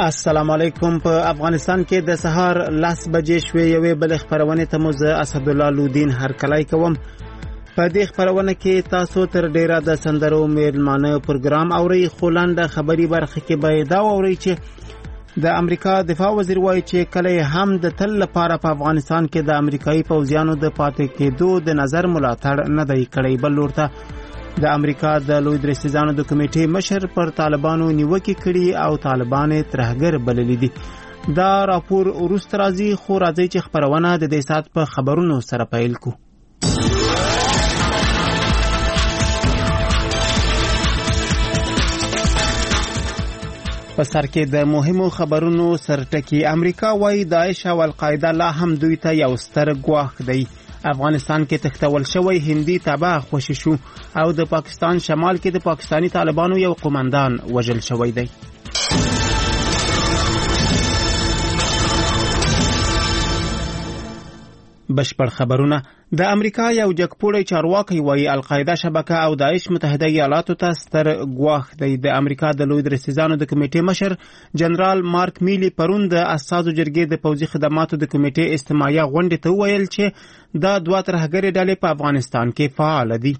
السلام علیکم. په افغانستان کې د سهار 10 بجې شوې یوې بل خبرونه ته مو زه اسد الله لودین هرکلی کوم. په دې خبرونه کې تاسو تر ډیره د سندرو میلمانه پروګرام اوري. خولانده خبري برخه کې به دا اوري چې د امریکا دفاع وزیر وایي چې کله هم د تل لپاره په افغانستان کې د امریکایي پوځیانو د پاتې کېدو د نظر ملاتړ نه دی کړی، بل ورته د امریکا د لوی درستیزانو د کمیټې مشر پر طالبانو نیوکې کړي او طالبان ترهګر بللي دي. دا راپور وروسته راځي، خو راځي چې خبرونه د دې سات په خبرونو سره پیل کو. په سر کې د مهمو خبرونو سرټکی امریکا وايي داعش او القاعده لا هم دوی ته یو ستر ګواښ دی. افغانستان کې تختول شوی هندي تبع خوشی شو او د پاکستان شمال کې د پاکستانی طالبانو یو قومندان وژل شوی دی. بشپړ خبرونه. د امریکا یو جګپوړی چارواکي وایي القاعده شبکه او داعش متحده ایالاتو ته ستر ګواښ دی. د امریکا د لوی درستیزانو د کمیټې مشر جنرال مارک میلی پرون د اساسو جرګې د پوځي خدماتو د کمیټې استماعیه غونډې ته ویل چې دا دوه ترهګرې ډلې په افغانستان کې فعال دي.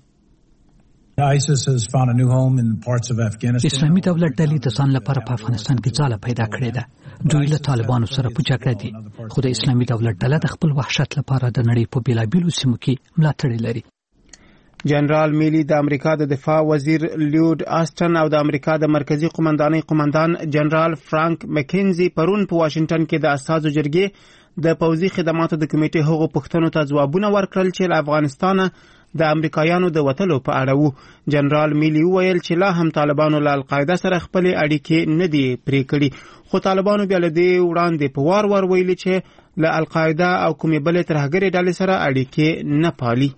اسلامي دولت ډلې د ځان لپاره په افغانستان کې ځاله پیدا کړې ده. دوی له طالبانو سره په جګړه دي، خو د اسلامي دولت ډله د خپل وحشت لپاره د نړۍ په بیلابیلو سیمو کې ملاتړ لري. جنرال میلی د امریکا د دفاع وزیر لیود آستن او د امریکا د مرکزی قومندانۍ قومندان جنرال فرانک مکینزي پرون په واشنگټن کې د اساسو جرګې د پوځي خدماتو د کمیټې هغو پوښتنو ته ځوابونه ورکړل چې له افغانستانه د امریکایانو د وتلو په اړه وو. جنرال میلی وویل چې لا هم طالبانو له القاعده سره خپل اړیکې نه دي پرې کړي، خو طالبانو بیا له دې وړاندې په وار ویلي چې له القاعده او کومې بلې ترهګرې ډلې سره اړیکې نه پالي.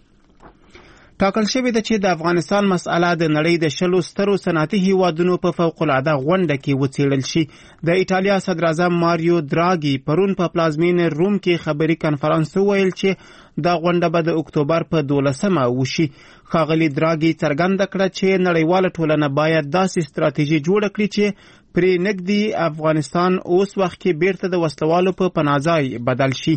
ټاکل شوې ده چې د افغانستان مسأله د نړۍ د 10 سترو صنعتي هیوادونو په فوق العاده غونډه کې وڅېړل شي. د ایټالیا صدر اعظم ماریو دراګي پرون په پلازمین روم کې خبري کنفرانس ویل چې دا غونډه به د اکتوبر په 12مه وشي. ښاغلي دراګي څرګنده کړه چې نړیواله ټولنه باید داسې ستراتیژي جوړه کړي چې پرې نږدې افغانستان اوس وخت کې بیرته د وسلوالو په پناهځای بدل شي.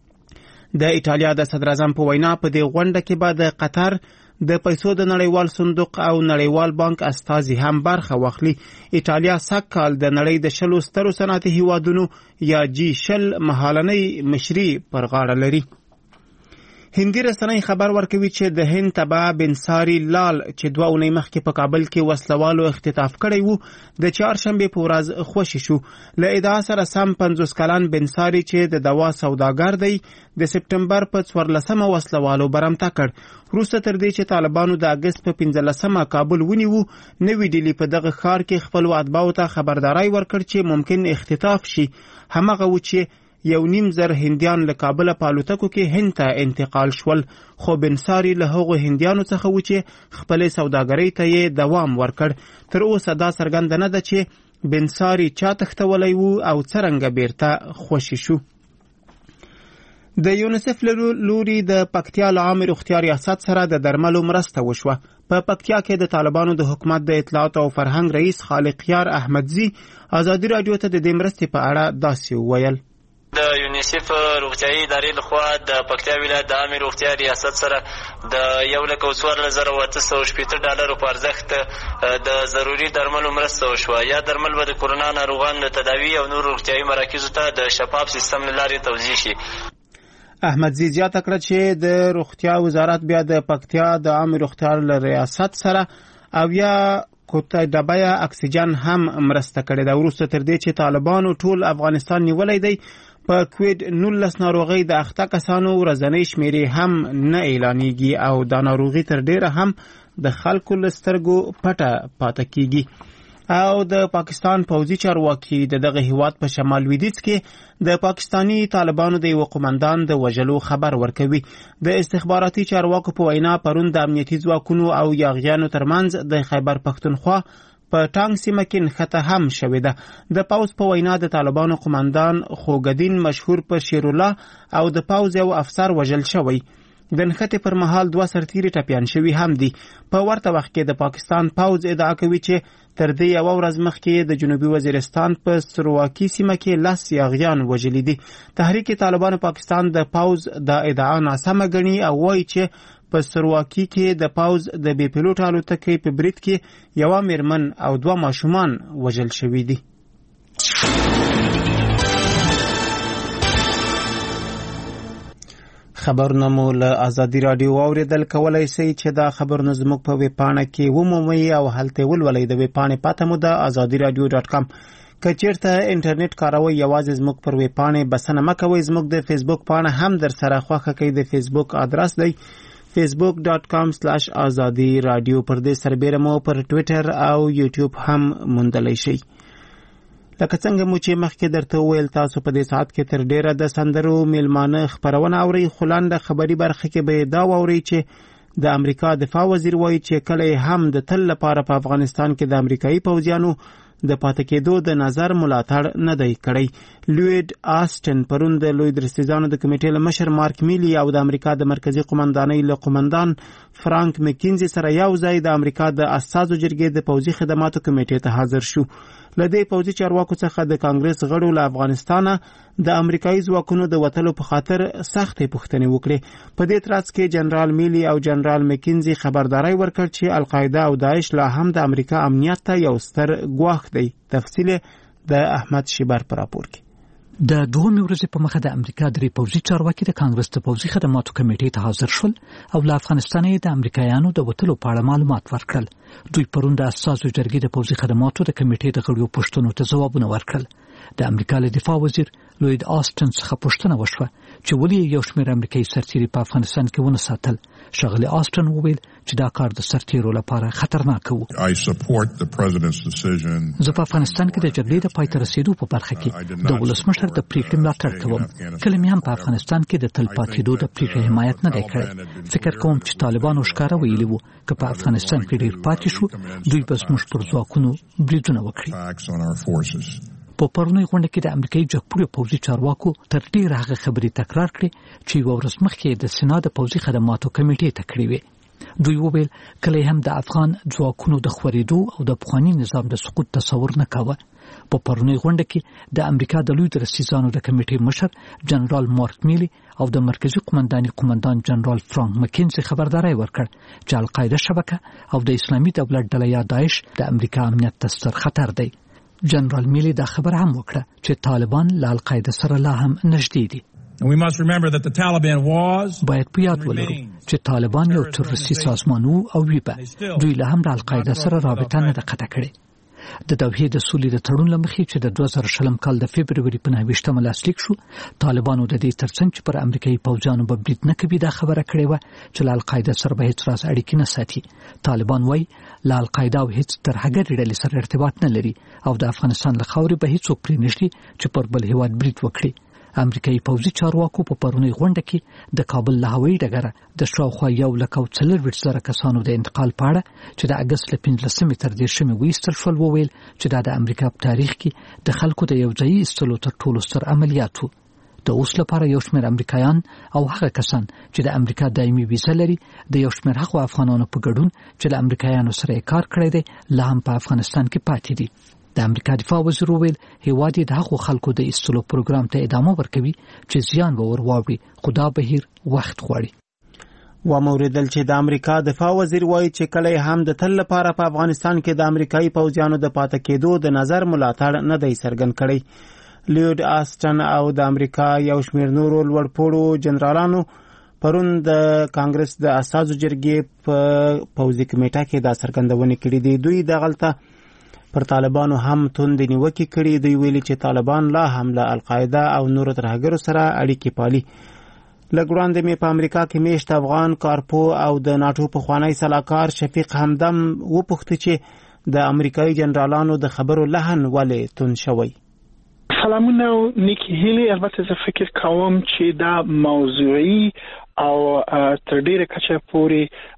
د ایټالیا د صدر اعظم په وینا په دې غونډه کې به د قطر د پیسو د نړیوال صندوق او نړیوال بانک استازي هم برخه واخلي. ایټالیا سږ کال د نړۍ د 10 سترو صنعتي هیوادونو یا G20 مهالنۍ مشري پر غاړه لري. هندي رسنۍ خبر ورکوي چې د هند تبع بنساری لال چې 2 اونۍ مخکې په کابل کې وسلوالو اختطاف کړی وو د چهارشنبې په ورځ خوشی شو. له ادعا سره سم 50 کلن بنساری چې د دوا سوداګر دی د سپټمبر په 14مه وسلوالو برمته کړ. وروسته تر دې چې طالبانو د اگست په 15مه کابل ونیو، نوې ډیلی په دغه ښار کې خپل اتباعو ته خبرداري ورکړ چې ممکن اختطاف شي. همغه و چې 1.5 هندیان له کابل په الوتکو کې هند ته انتقال شول، خو بنساری له هغو هندیانو څخه و چې خپل سوداګرۍ ته یې دوام ورکړ. تر اوسه دا څرګنده نه ده چې بنساری چا تختولی وو او څرنګه بیرته خوشی شو. د یونیسف لوري د پکتیا له عامه روغتیا ریاست سره د درملو مرسته وشوه. په پکتیا کې د طالبانو د حکومت د اطلاعات او فرهنګ رئیس خالق یار احمدزي ازادي رادیو ته د دې مرستې په اړه داسې وویل. د یونیسف روغتیايي ادارې لخوا د پکتیا ولایت د عامه روغتیا ریاست سره د 1,14,870 ډالرو په ارزښت د ضروري درملو مرسته وشوه. یا درمل به د کورونا ناروغانو د تداوي او نور روغتیايي مراکزو ته د شفاف سیستم له لارې توزیع شي. احمدزي زیاته کړه چې د روغتیا وزارت بیا د پکتیا د عامه روغتیا ریاست سره او یا کوټه ډبه اکسیجن هم مرسته کړې ده. وروسته تر دې چې طالبانو ټول افغانستان نیولی دی، په کووید 19 ناروغۍ د اخته کسانو ورځنۍ شمیرې هم نه اعلانېږي او دا ناروغي تر ډیره هم د خلکو له سترګو پټه پاتې کیږي. او د پاکستان پوځي چارواکي د دغه هیواد په شمال لویدیځ کې د پاکستانی طالبانو د یو قومندان د وژلو خبر ورکوي. د استخباراتي چارواکو په وینا پرون د امنیتي ځواکونو او یاغیانو ترمنځ د خیبر پښتونخوا په ټانګ سیمه کې نښته هم شوې ده. د پوځ په وینا د طالبانو قومندان خوګدین مشهور په شیرالله او د پوځ یو افسر وژل شوی. د نښتې پر مهال 2 سرتیري ټپیان شوي هم دي. په ورته وخت کې د پاکستان پوځ ادعا کوي چې تر دې یوه ورځ مخکې د جنوبي وزیرستان په سرواکي سیمه کې 10 یاغیان وژلي دي. تحریک طالبان پاکستان د پوځ د ادعا ناسمه ګڼي او وایي چې په سرواکي کې د پوځ د بې پیلوټ الوتکې په برید کې یوه میرمن او 2 ماشومان وژل شوي دي. خبرونه مو له ازادي رادیو اوریدل کولای شئ چې دا خبرونه زموږ په ویب پاڼه کې ومومئ او هلته ولولئ. د ویب پاڼې پته مو ده azadiradio.com. که چیرته انټرنیټ کاروئ یوازې زموږ پر ویب پاڼې بسنه مه کوئ. زموږ د فیسبوک پاڼه هم در سره خوښه کړئ. د فیسبوک ادرس دی facebook.com/azadiradio. پر دې سربیره مو پر ټویټر او یوټیوب هم موندلی شئ. لکه څنګه مو چې مخکې درته وویل تاسو په دې ساعت کې تر ډیره د سندرو میلمانه خبرونه اورئ. خو لاندې خبري برخه کې به دا واورئ چې د امریکا دفاع وزیر وایي چې کله هم د تل لپاره په افغانستان کې د امریکایي پوځیانو د پاتې کېدو د نظر ملاتړ نه دی کړی. لوید آسټن پرون د لوی درستیزانو د کمیټې له مشر مارک میلی او د امریکا د مرکزی قومندانۍ له قومندان فرانک مکینزي سره یو ځای د امریکا د اساسو جرګې د پوځي خدماتو کمیټې ته حاضر شو. لدې پوځي چارواکو څخه د کانګرس غړو له افغانستانه د امریکایي ځواکونو د وتلو په خاطر سختې پوښتنې وکړې. په دې ترڅ کې جنرال میلی او جنرال مکینزي خبرداري ورکړ چې القاعده او داعش لا هم د امریکا امنیت ته یو ستر ګواښ دی. تفصیل د احمد شیبر پر راپور کې. د 2 ورځې په مخه د امریکا درې پوځي چارواکي د کانګرس د پوځي خدماتو کمیټې ته حاضر شول او له افغانستان د امریکایانو د وتلو په اړه معلومات ورکړل. دوی پرون د اساسو جرګې د پوځي خدماتو د کمیټې د غړو پوښتنو ته ځوابونه ورکړل. د امریکا له دفاع وزیر لوید آسټن څخه پوښتنه وشوه چې ولې یو شمېر امریکایي سرتیري په افغانستان کې ونه ساتل. ښاغلی آسټن وویل چې دا کار د سرتیرو لپاره خطرناک و. زه په افغانستان کې د جګړې د پای ته رسیدو په برخه کې د ولسمشر د پریکړې ملاتړ کوم. کله مې هم په افغانستان کې د تل پاتېدو د پریکړې حمایت نه دی کړی. فکر کوم چې طالبانو ښکاره ویلي وو که په افغانستان کې ډېر پاتې شو دوی به زموږ پر ځواکونو بریدونه وکړي. په پرونی غونډه کې د امریکایي جګپوړو پوځي چارواکو تر ډیره هغه خبرې تکرار کړې چې یو ورځ مخکې د سنا د پوځي خدماتو کمیټې ته کړې وې. دوی وویل کله هم د افغان ځواکونو د خورېدو او د پخواني نظام د سقوط تصور نه کاوه. په پرونی غونډه کې د امریکا د لوی درستیزانو د کمیټې مشر جنرال مارک میلی او د مرکزی قومندانۍ قومندان جنرال فرانک مکینزي خبرداري ورکړ چې القاعده شبکه او د اسلامي دولت ډله یا داعش د امریکا امنیت ته ستر خطر دی. جنرال میلی دا خبر هم وکړه چې طالبان له القاعده سره لا هم نږدې دي. باید په یاد ولرو چې طالبان یو تروریستي سازمان وو او وی به دوی له هم له القاعده سره رابطه نه ده قطع کړې. د دوحې د سولې د تړون له مخې چې د 2020 کال د فبروري په 9 لاسلیک شو طالبانو د دې ترڅنګ چې پر امریکایي پوځیانو به برید نه کوي دا خبره کړې وه چې له القاعده سره به هیڅ راز اړیکې نه ساتي. طالبان وایي له القاعده او هیڅ ترهګرې ډلې سره ارتباط نه لري او د افغانستان له خاورې به هیڅوک پرې نشي چې پر بل هیواد برید وکړي. امریکایي پوځي چارواکو په پرونی غونډه کې د کابل له هوایي ډګره د شاوخوا 1,40,000 کسانو د انتقال په اړه چې د اګست له 15 تر 10 ویستل شول وویل چې دا د امریکا په تاریخ کې د خلکو د یو ځای ایستلو تر ټولو ستر عملیات وو. د اوس لپاره یو شمېر امریکایان او هغه کسان چې د امریکا دایمي ویزه لري د یو شمېر هغو افغانانو په ګډون چې له امریکایانو سره یې کار کړی دی لا هم په افغانستان کې پاتې دي. د امریکا دفاع وزیر وویل هیواد د هغو خلکو د ایستلو پروګرام ته ادامه ورکوي چې زیان به ورواوړي خو دا بهیر وخت غواړي. وموریدل چې د امریکا دفاع وزیر وایي چې کله هم د تل لپاره په افغانستان کې د امریکایي پوځیانو د پاتې کېدو د نظر ملاتړ نه دی څرګند کړی. لیود آسټن او د امریکا یو شمېر نورو لوړپوړو جنرالانو پرون د کانګرس د اساسو جرګې په پوځي کمیټه کې دا څرګندونې کړې دي. دوی دغلته پر طالبانو هم توندې نیوکې کړې. دوی ویلي چې طالبان لا هم له القاعده او نورو ترهګرو سره اړیکې پالي. لږ وړاندې مې په امریکا کې میشت افغان کارپو او د ناټو پخوانی سلاکار شفیق همدم وپوښتل چې د امریکایي جنرالانو د خبرو لحن ولې توند شوی. سلامونه او نیکی هیلی. البته زه فکر کوم چې دا موضوعي او تر ډیره کچه پورې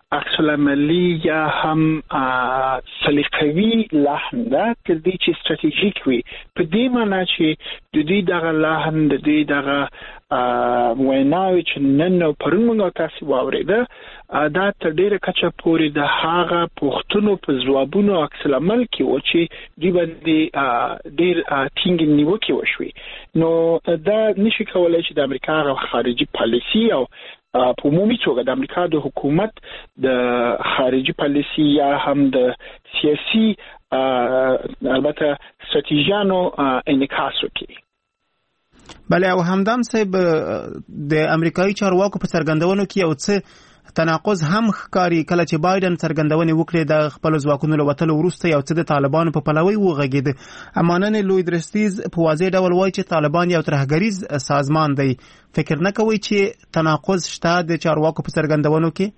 عکس العملی یا هم سلیقوي لحن ده کدی چې استراتیژیک وي په دې معنی چې د دې دغه لحن د دې دغه ویناوي چې نن او پرون موږ تاسو واورېده دا تر ډیره کچه پورې د هغه پوښتنو په ځوابونو عکس العمل کې و چې دوی باندې ډیر ټینګ نیوکه وشوي نو دا نشي کولای چې د امریکا خارجي پالیسي او په عمومي توګه د امریکا د حکومت د خارجي پالیسي یا هم د سیاسي البته استراتیژیانو انعکاس وکړي. بله او همدم صاحب د امریکایي چارواکو په څرګندونو کې یو څه تناقض هم ښکاري کله چې بایدن څرګندونې وکړې د خپل ځواکونو له وتلو وروسته یو څه د طالبانو په پلوي وغږېده. اما نن لوی درستیز په واضح ډول وایي چې طالبان یو ترهګریز سازمان دی. فکر نه کوئ چې تناقض شته د چارواکو په څرګندونو کې؟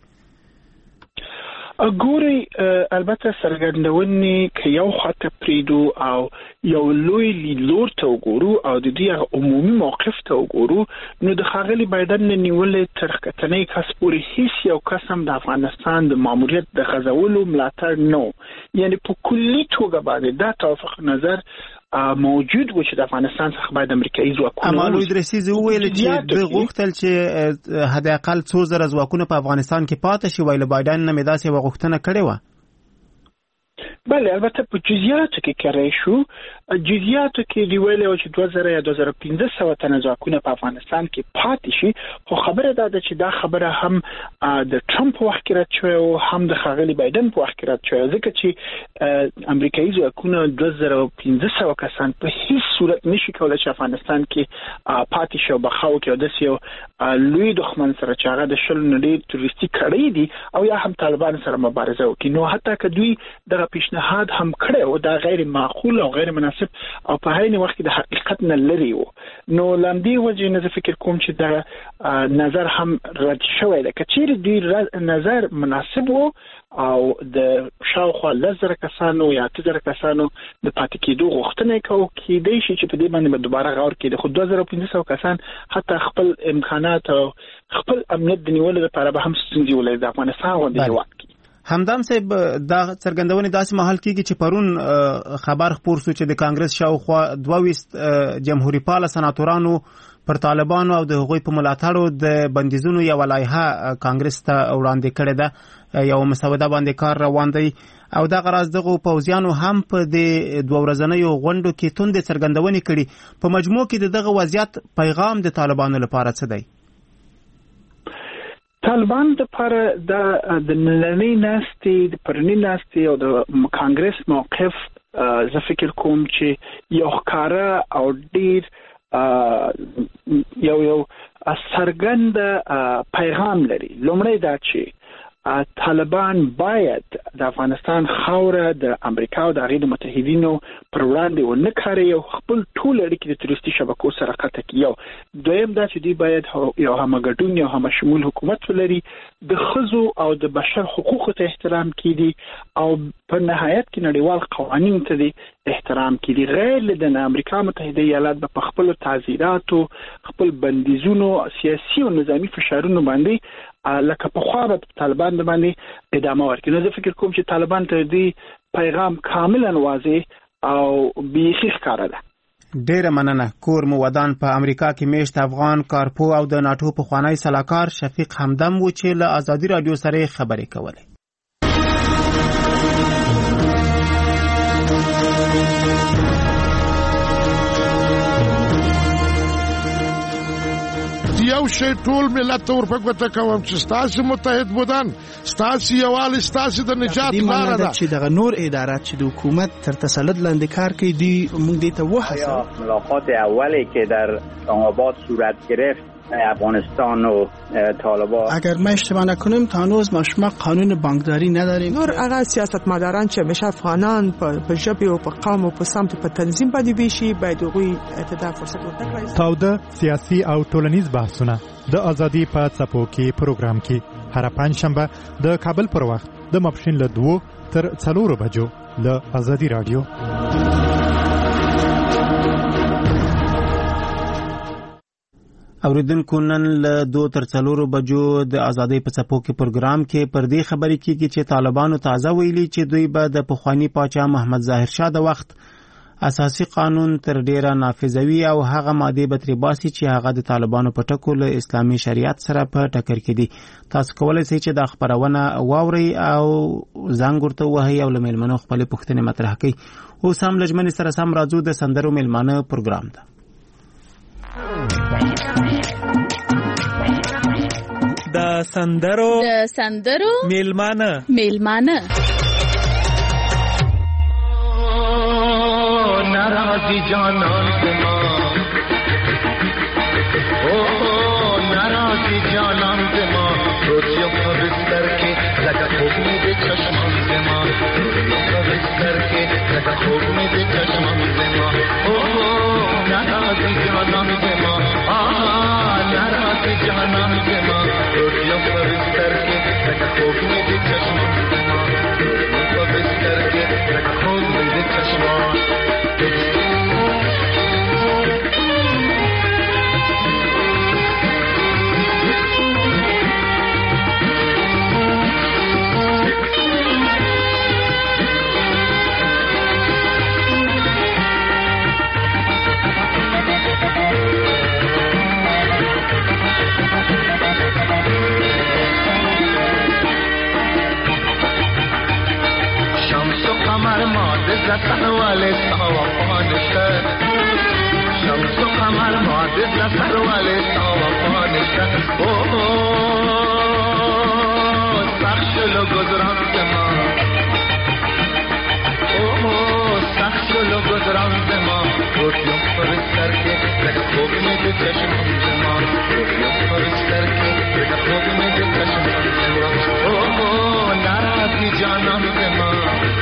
ګوري البته څرګندونې که یو خاطر پریدو او یو لوی لیدلور ته وګورو او د دې عمومي موقف ته وګورو نو د ښاغلي بایدن نیولې تر کتنې کس پورې هیڅ یو قسم د افغانستان د ماموریت د غزولو ملاتړ نه، یعنی په کلي توګه باندې دا توافق نظر موجود و چې د افغانستان څخه باید امریکایي ځواکونه اما لوی درسیز ویل چې د غوښتل چې حداقل 2000 ځواکونه په افغانستان کې پاتې شي ویل بایدن نه مې داسې غوښتنه کړې و. بله البته په جزئیاتو کې کړی شو، جزئیاتو کې دی ویل چې 2000 یا 2500 تنه ځواکونه په افغانستان کې پاتې شي، خو خبره ده چې دا خبره هم د ټرمپ وخت کې رد شوی او هم د ښاغلي بایدن په وخت کې رد شوی، ځکه چې امریکایي ځواکونه 2500 کسان په هیڅ صورت نشي کولای چې افغانستان کې پاتې شي او بقا وکړي او داسې یو لوی دښمن سره چې هغه د شل نړۍ تروریستي کړۍ دي او یا هم طالبان سره مبارزه وکړي. نو حتی که دوی دغه پیشنهاد هم کړی او دا غیر معقول او غیر مناسب او په هغه وخت کې د حقیقت نه لري وو، نو لاندې وجه نه فکر کوم چې دا نظر هم رد شوی دی. که چیرې دوی نظر مناسب وو او د شاوخوا 10,000 کسانو یا 8,000 کسانو د پاتې کېدو غوښتنه کوي کېدای شي چې په دې باندې دوباره غور کړي، خو 2500 کسان حتی خپل امکانات او خپل امنیت د نیولو لپاره به هم ستونزې ولري د افغانستان غونډې هېواد کې. همدم صاحب دا څرګندونې داسې مهال کېږي چې پرون خبر خپور شو چې د کانګرس شاوخوا 22 جمهوریت پاله سناتورانو پر طالبانو او د هغوی په ملاتړو د بندیزونو یو لایحه کانګرس ته وړاندې کړې ده، یو مسوده باندې کار روان دی او دا غراض دغه پوځیانو هم په د 2 ورځنیو غونډو کې توندې څرګندونې کړي. په مجموع کې دغه وضعیت پیغام د طالبانو لپاره څه دی؟ طالبان د پر د نننۍ ناستې د پرنی ناستې او د کانګرس موقف زه فکر کوم چې یو ښکاره او ډیر یو څرګند پیغام لري. لومړی دا چې طالبان باید د افغانستان خاوره د امریکا او د هغې د متحدینو پر وړاندې ونه کاروي او خپل ټول اړیکې د تروریستي شبکو سره قطع کړي. دویم دا چې دوی باید یو همګډون یو همشمول حکومت ولري، د ښځو او د بشر حقوقو ته احترام کړي او په نهایت کې نړیوال قوانین ته د احترام کړي. غیر له د امریکا متحده ایالات به په خپل تعزیراتو خپل بندیزونو سیاسي او نظامی فشارونو باندې لکه په خوا به طالبان د باندې ادامه ورکړي. نو زه فکر کوم چې طالبان ته دې پیغام کاملا واضح او بیخي ښکاره ده. ډیره مننه. کور مو ودان په امریکا کې میشت افغان کارپو او د ناتو پخوانی سلاکار شفیق همدم و چې له ازادي رادیو سره خبرې کولې. یو شی ټول ملت ته ورپکوته کوم چې ستاسو متحد بودن ستاسو یووالی ستاسو د نجات لاره ده. چې دغه نور ادارات چې د حکومت تر تسلط لاندې کار کوي دی موږ دې ته وهڅوو. ملاقات اولی که در اسلام‌آباد صورت گرفت افغانستان و طالبان، اگر ما اشتباه نکنیم تا هنوز ما قانون بانکداری نداریم. نور هغه سیاستمداران چې همیشه افغانان په ژبه او په قوم او په سمت په تنظیم باندې بشي باید هغوی ته فرصت ورکړي. تاوده سیاسي او ټولنیز بحثونه د ازادي په څپو کې پروګرام کې هر پنځشنبه د کابل پر وخت د ماپښین له 2 تر 4 بجو له ازادي رادیو. اوریدونکو نن له 2 تر 4 بجو د ازادۍ په څپو کې پروګرام کې پر دې خبرې کېږي چې طالبانو تازه ویلي چې دوی به د پخوانی پاچا محمد ظاهر شاه د وخت اساسي قانون تر ډیره نافذوي او هغه ماده به ترې باسي چې هغه د طالبانو په ټکو له اسلامي شریعت سره په ټکر کې دي. تاسو کولی شئ چې دا خبرونه واورئ او زنګ ورته ووهئ او له میلمنو خپلې پوښتنې مطرح کړئ. اوس هم له ژمنې سره سم راځو د سندرو میلمانه پروګرام ته. د سندرو میلمانه नाराजी जानान से माँ नाराजी जानान से माँ रोटियों का बिस्तर के लगा खोपने दे चश्मान से माँ रोटियों का बिस्तर के लगा खोपने दे चश्मान से माँ नाराजी जानान से माँ नाराजी जानान से माँ रोटियों का बिस्तर के लगा खोपने दे चश्मान से माँ रोटियों का बिस्तर के लगा खोपने दे चश्मान زتن والے سوا پانشتر شمس و قمر معدد نصر والے سوا پانشتر سخشل و گذران زمان سخشل و گذران زمان روٹیوں پر بستر کے لگا خوب میں دے چشمان زمان روٹیوں پر بستر کے لگا خوب میں دے چشمان زمان ناراضی جانم زمان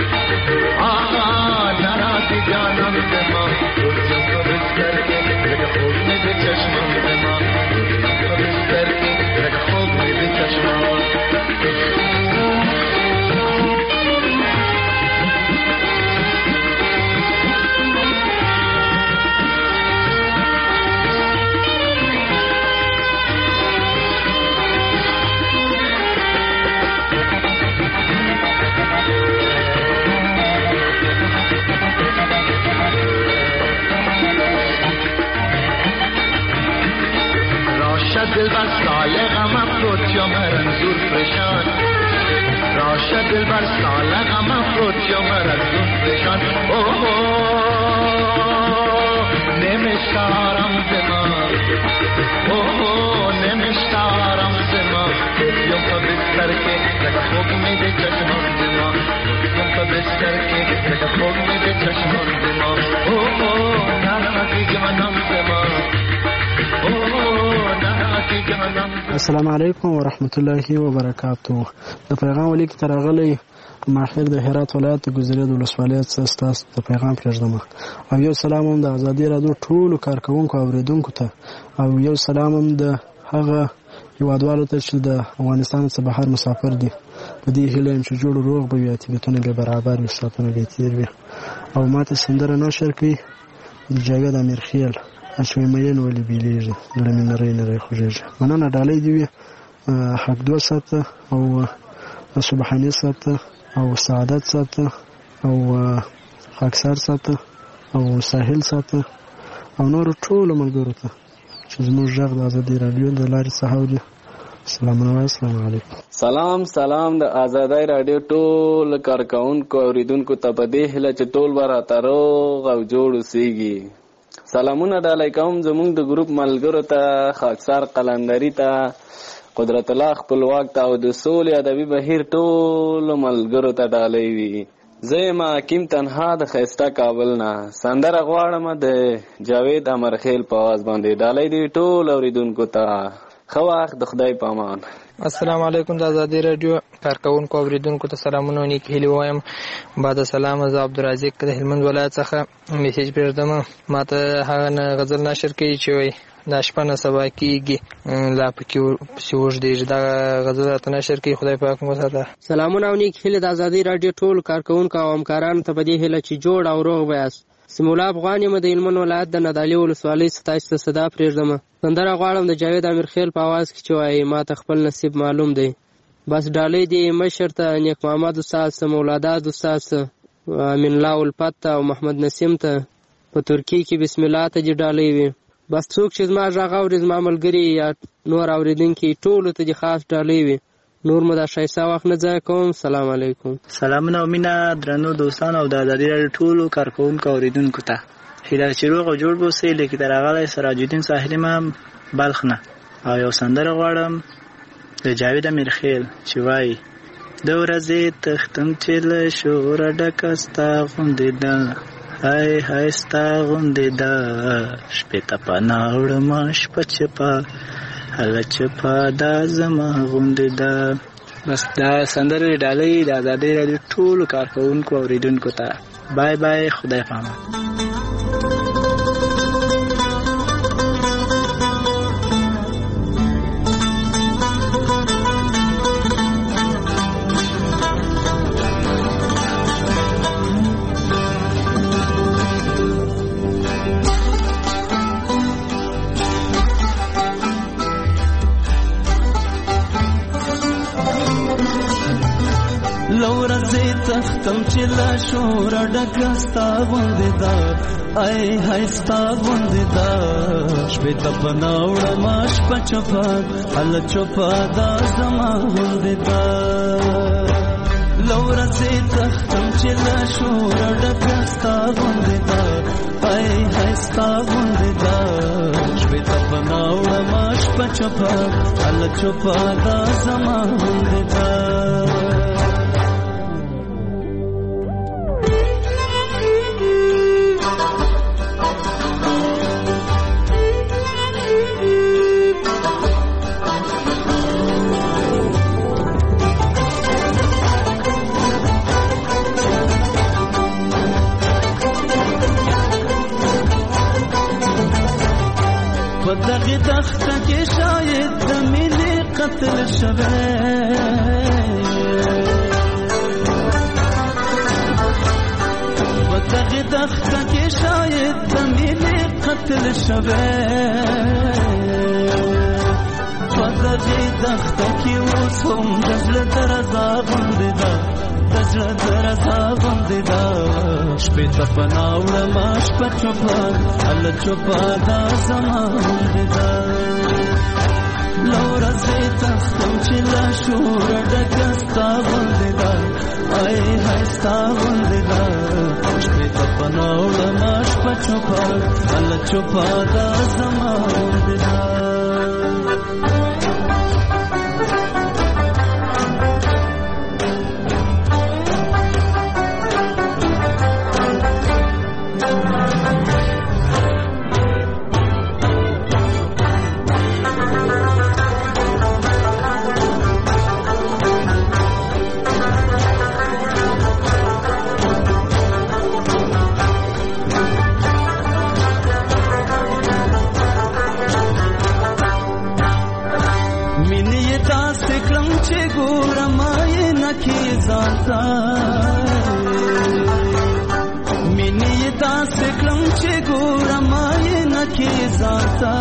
नाराजी जानम से माँ रोटियों का बिस्तर के लगा खोब में दे चश्मान से माँ रोटियों का बिस्तर के लगा खोब में दे चश्मान दिल बस साले गम अप्रोचो में रंजूर परेशान राशा दिल बस साले गम अप्रोचो में रंजूर परेशान नेमिश्तारम से माँ नेमिश्तारम से माँ रोटियों का बिस्तर के लगा खोग में दे चश्मा से माँ रोटियों का बिस्तर के लगा खोग में दे चश्मा से माँ नाराजी जानम से माँ السلام علیکم ورحمت الله وبرکاتو. د پیغام ولیک ترغلی ماهر د هرات ولایت ګذرید ولسوالۍ څخه تاسو ته پیغام پرېږدم او یو سلام هم د ازادي رادیو ټولو کارکونکو اوریدونکو ته او یو سلام هم د هغه هیوادوالو ته چې د افغانستان څخه بهر مسافر دي. په دې هیله یم چې جوړ روغ به وي، طبیعتونه به برابر وي، ساعتونه به تیر وي. او ماته سندره نشر کوي جاوید امیرخیل اچوي مېن ولې بیلیږي لمن نری نری خوږیږي. مننه ډالۍ دی حق دو ساته او سبحانی ساته او سعادت ساته او خاکسار ساته او ساحل ساته او نور ټول ملګرو ته چې زموږ غږ د ازادي رادیو د لارې څخه اوري. السلام علیکم. سلام د ازادي رادیو ټول کارکونکو اوریدونکو ته په دې هیله چې ټول به راته روغ او جوړ اوسیږي. سلامونه ډالۍ کوم زموږ د ګروپ ملګرو ته، خاکسار قلندري ته، قدرت الله خپلواک ته او د سولې ادبي بهیر ټولو ملګرو ته ډالۍ وي. زه یم حکیم تنها د ښایسته کابل نه. سندره غواړم د جاوید امرخیل په آواز باندې. ډالۍ دی ټول اوریدونکو ته. ښه وخت، د خدای په امان. السلام علیکم. د ازادي رادیو کارکونکو اوریدونکو ته سلامونه او نیک هیلې وایم. بعد سلام، زه عبدالرزاق د هلمند ولایت څخه میسج پرېږدم. ماته هغه غزل نشر کوي چې وایي دا شپه نه سبا کېږي لا پکې اوږدېږي. دا غزل راته نشر کوي. خدای پاک مو وساته. سلامونه او نیک هیلې د ازادي رادیو ټول کارکونکو او همکارانو ته په دې هیله چې جوړ او روغ به یاست. سمیع الله افغان یم د هلمند ولایت د نادعلي ولسوالۍ 27 ته صدا پرېږدم. سندره غواړم د جاوید امیر خیل په اواز کې چې وایي ما ته خپل نصیب معلوم دی. بس ډالۍ دی مشر ته، نیک محمد استاد ته، مولاداد استاد ته، امین الله الفت ته او محمد نسیم ته. په ترکیه کې بسم الله ته دې ډالۍ وي. بس څوک چې زما غږ اوري، زما ملګري یا نور اورېدونکي، ټولو ته دې خاص ډالۍ وي. نور مو دا ښایسته وخت نه ضایع کوم. سلام علیکم. سلامونه او مینه درنو دوستانو او د ازادي راډیو ټولو کارکوونکو اوریدونکو ته. هیله چې روغ او جوړ اوسئ. لیکي درغلی سراج الدین ساحلي ما بلخ نه او یو سندره غواړم د جاوید امیر خیل چې وایي د ورځې تختم چې له شوره ډکه ستا غوندې ده، های های ستا غوندې ده، شپې ته پناه وړمه شپه چپه هله چپه دا زما غوندې ده. بس دا سندرې ډالۍ د ازادۍ راډیو ټولو کارکوونکو اوریدونکو ته. بای بای، خدای پامان. لورځې تختم چې لا شور ډکه ستا غوندې ده، ای های ستا غوندې ده، شپې ته پناه وړمه شپه چپه هله چپه دا زما غوندې ده. لورځې تختم چې لا شور ډکه ستا غوندې ده، ای های ستا غوندې ده، شپې ته پناه وړمه شپه چپه هله چپه دا زما غوندې ده. دغه دښته کې شاید د مینې قتل شوی، په دغه دښته کې شاید د مینې قتل شوی، په دغه دښته کې اوس هم د زړه درزا غوندې ده، د زړه درزا غوندې ده، شپې ته پناه وړمه شپه چوپه هله چوپه دا زما غوندې ده. لورځې تختم چې له شوره ډکه ستا غوندې ده، ای های ستا غوندې ده، شپې ته پناه وړمه شپه چوپه هله چوپه دا زما غوندې ده. مینې داسې کړم چې ګورم آینه کې ځانته،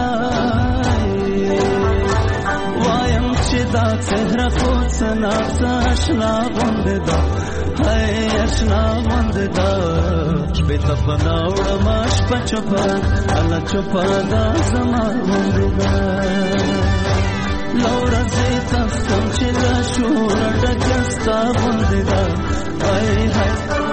وایم چې دا څهره خو څه ناڅه اشنا غوندې ده، هی اشنا غوندې ده، شپې ته پناه وړمه شپه چوپه هله چوپه دا زما غوندې ده. لورځې تختم چې له شوره ډکه ستا غوندې ده، ای های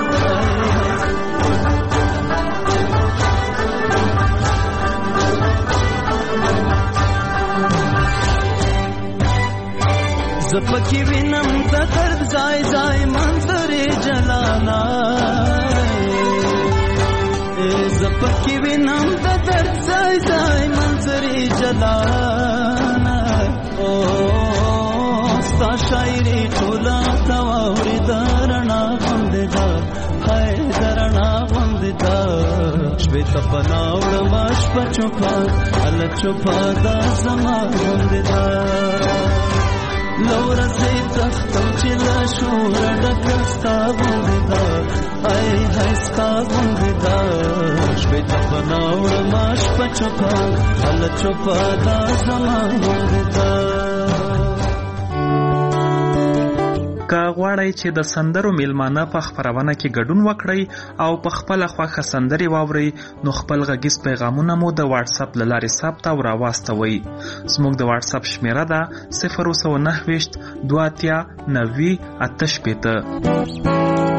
زه پکې وینم د درد ځای ځای منظرې جلانا، زه پکې وینم د درد ځای ځای منظرې جلانا، ستا شاعري ټوله ته واورېده رڼا غوندې ده، های د رڼا غوندې ده، شپې ته پناه وړمه شپه چوپه هله چوپه دا زما غوندې ده. لورځې تختم چې له شوره ډکه ستا غوندې ده، ای هستا غنددا شپې ته پناوړ ماش پچپا ول چپا دا زمان غنددا. که غواړئ چې د سندرو میلمانه په خپرونه کې ګډون وکړئ او په خپله خوښه سندرې واورئ نو خپل غږیز پیغامونه مو د واتساپ له لارې ثبت او راواستوئ. زموږ د واتساپ شمیره ده 029 2 90 88.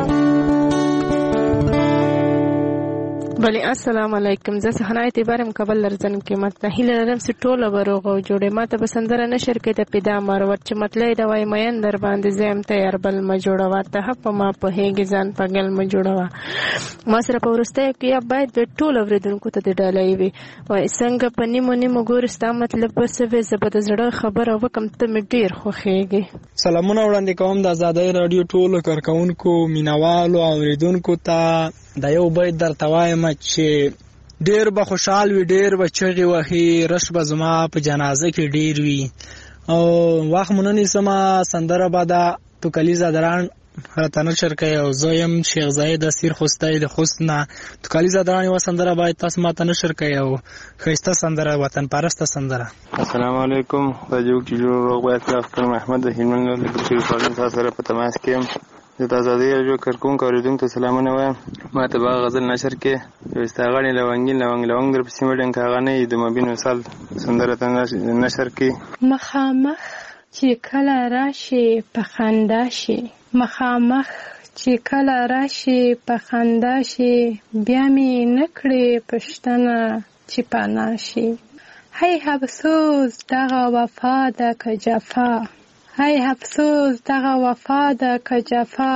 بله السلام علیکم. زه سهنا اعتبارم کابل لرزن کې مت هیله لرم چې ټوله بروغ او جوړې ماته به سندره نشر کې د پیدا مروت چې مطلب دا وای مین در باندې زم تیار بل ما جوړوا ته په ما په هیګ ځان پګل ما جوړوا ما سره په ورسته کې باید د ټوله وردونکو ته د ډالۍ وي وای څنګه په نیمو نیمو ګورستا مطلب څه وي زبد زړه خبره وکم ته می ډیر خوخیږي. سلامونه وړاندې کوم د آزادۍ رادیو ټولو کارکونکو مینوالو او اوریدونکو ته دا یو باید در توایم چې ډیر به خوشحال وي ډیر به چغې وهي رش به زما په جنازه کې ډیر وي او وخت مونږ سما سندره به دا تو کلیزه دران راته نشر کوي او زه یم شیخ زاید اسیر خوستی د خوست نه تو کلیزه دران یوه سندره باید تاسو ماته نشر کوي او ښایسته سندره وطن پرسته سندره. السلام علیکم. راجو کې جوړ روغ باید اختر محمد د هلمند له شریف تاسو سره په تماس کې د آزادۍ رادیو کارکونکو اوریدونکو ته سلامونه وایم. ما ته به غزل نشر کې یو استغاړې لونګین لونګ در پسې مډن کاغانې د مبین وصال سندره ته نشر کې. مخامخ چې کله راشي په خندا شي مخامخ چې کله راشي په خندا شي بیا مې نکړې پښتنه چې پانا شي. هی افسوس دغه وفا ده که جفا هی افسوس دغه وفا ده که جفا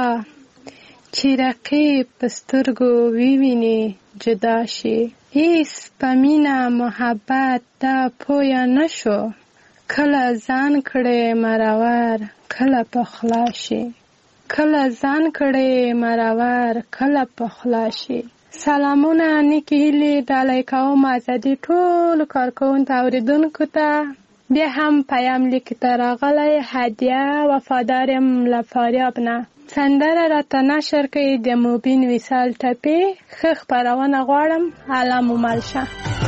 چې رقیب په سترګو وویني جدا شي. هیڅ په مینه محبت دا پویه نشو کله ځان کړې مرور کله په خلا شي کله ځان کړې مرور کله په خلا شي. سلامونه نیکې هیلې ډالۍ کوم آزادي ټولو کارکوونکو اوریدونکو ته. بیا هم پیام لیک ته راغلی هدیه وفادار یم له فاریاب نه سندره راته نشر کوي د مبین وصال ټپې ښه خپرونه غواړم الله مو مل شه.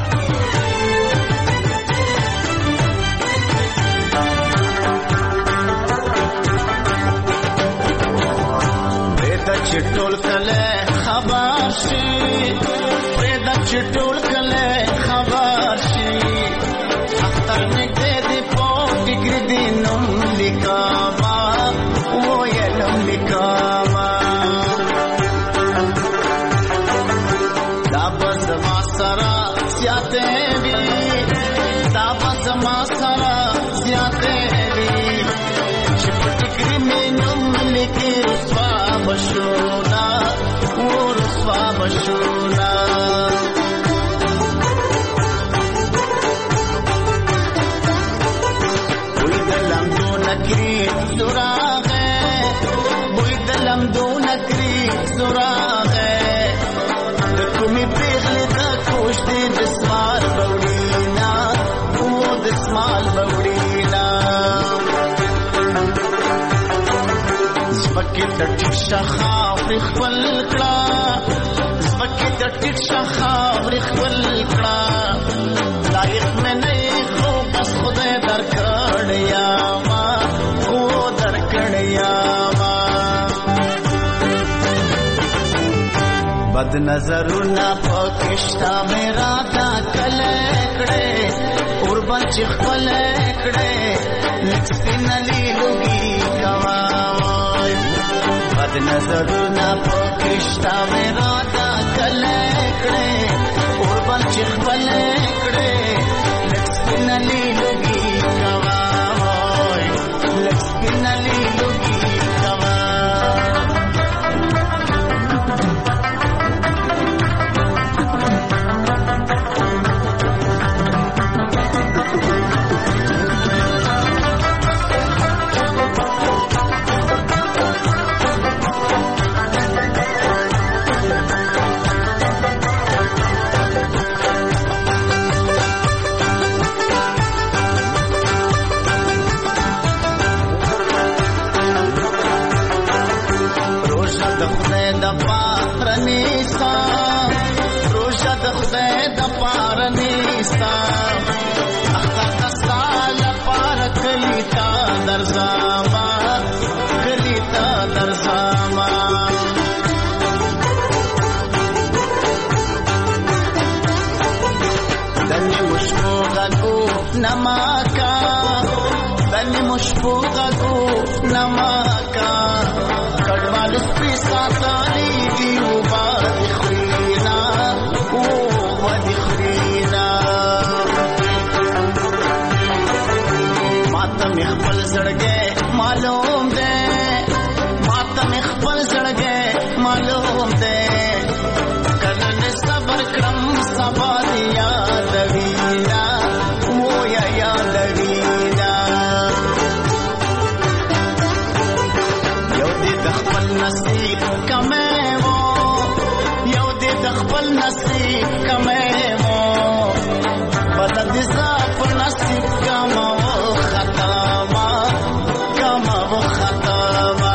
چټول کله خبر شي پردا چټول کله خبر شي اختر نګدې دې پوت ګردي نوم لیکاما او یلم لیکاما دا بس ما سره سیاته وی دا بس ما سره سیاته وی چپټ ګرمې نوم لیکي بشونا ورسوا بشونا بوی دلم دو نکری سراغه بوی دلم دو نکری سراغه دکمی پیغلی دا کوشتی دسمال بوڑینا او دسمال بوڑینا زبکی ترټیټ شخاورې خپل کړه زبکی ترټیټ شخاورې خپل کړه لایق مې نه خو بس خدای درکړی یاما او درکړی یاما بد نظرونه پکشتا مې راته کله کړې اور بچ خپل کړې لکه سپینلي لوګي کوا بد نظرونه پکشتا مې راته کله کړې اور بچ خپل کړې لکه سپینلي لوګي کوا لکه سپینلي لوګي کوا ستا اختر دستا لپاره کلی تا درځما کلی تا درځما دنی مشکو غگو نماکا دنی مشکو غگو نماکا کډوال سپی ساتانی دیو باندې خرینا او باندې خرینا ماته خپل زړګې معلوم ده ماته خپل زړګې معلوم ده کله صبر کړم سبا یاد وینا او یا یاد وینا یو دې خپل نصیب کمه وو یو دې خپل نصیب کمه وو پته دې خپل نصیب کمه ختمه کمه ختمه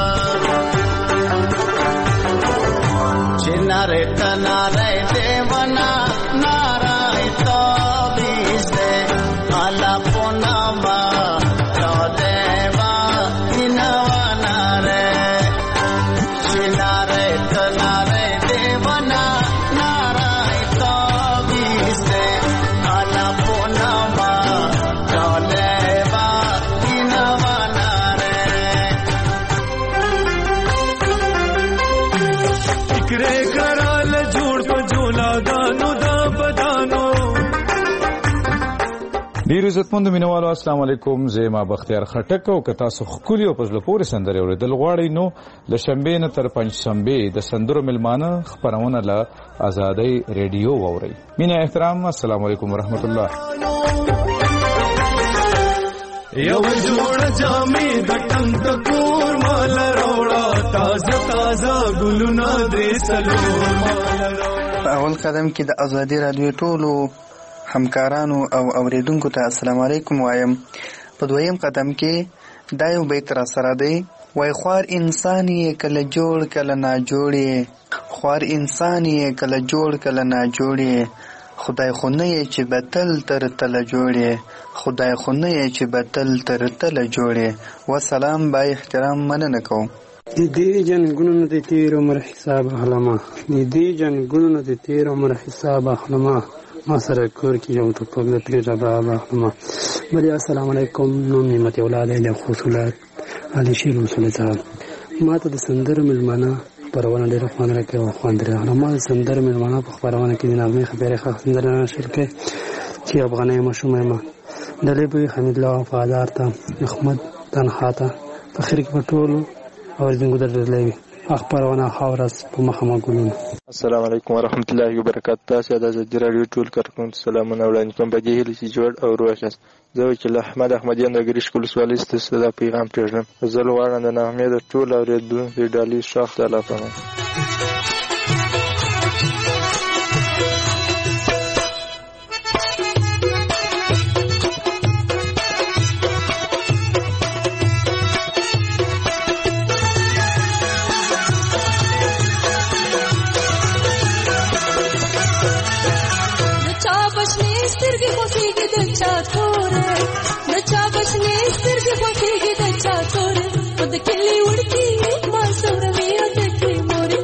چناره تناره دیوانا نارای تو بیسته آلا پوناما تو دیوا اینوا ناره چناره تناره دیوانا نارای تو بیسته آلا پوناما تو دیوا اینوا ناره فکرے کرال جوړ په جولا دانو دا بدانو. ډیر عزتمند مینوالو السلام علیکم. زما بختیار خټک او کتا سو خولي او پزله پورې سندره اوریدل غواړي نو ل شنبه نه تر پنځشنبه د سندرو ملمانه خبرونه له آزادۍ ریډیو ووري. مینه احترام السلام علیکم ورحمت الله. یو جوړ جامې د ټنګ کور مال روړا تازه تازه ګلونه درې سلور مال روړا. په اول قدم کې د آزادۍ رادیو ټولو همکارانو او اوریدونکو ته السلام علیکم وایم. په دویم قدم کې دا یو بیت را سره دی وای خوار انسان یې کله جوړ کله نا جوړې خوار انسان یې کله جوړ کله نا جوړې خدای خو نه یې چې بتل تر تله جوړې خدای خو نه یې چې بتل تر تله جوړې. وسلام با احترام مننه کوم. دې جنګونو د تیر عمر حساب اخلمه دې جنګونو د تیر عمر حساب اخلمه ما سره کور کې یو ټوپک د پیر رباب اخلمه. بلې السلام علیکم. نوم نعمت اولاد علی خصولات علي شیر رسول صاحب. ما ته د سندرو ملمانه خبرونه ډېره خوند راکوي او خوند راغله. ما د سندرو ملمانه په خبرونه کې د نغمې خبرې ښه سندره نشر کړې چې افغانۍ مشوم یم ډلې به حمید الله وفادار ته احمد تنها ته فخر کې په ټولو اوریدونکو درلودلې خبرونه خاورس په مخه ګلونه. السلام علیکم ورحمت الله وبرکاته. تاسو د آزادۍ رادیو ټول کارکونکو سلامونه وړاندې کوم. په دې هیله چې جوړ او روغ یاست. زه وکیل احمد احمدیان د ګریش ولسوالۍ څخه دا پیغام پرېږدم. زه غواړم د نغمې د ټول اوریدونکو د ډالۍ شاخ ته لافم. خود کلی وړکی ما سره مې د کې مور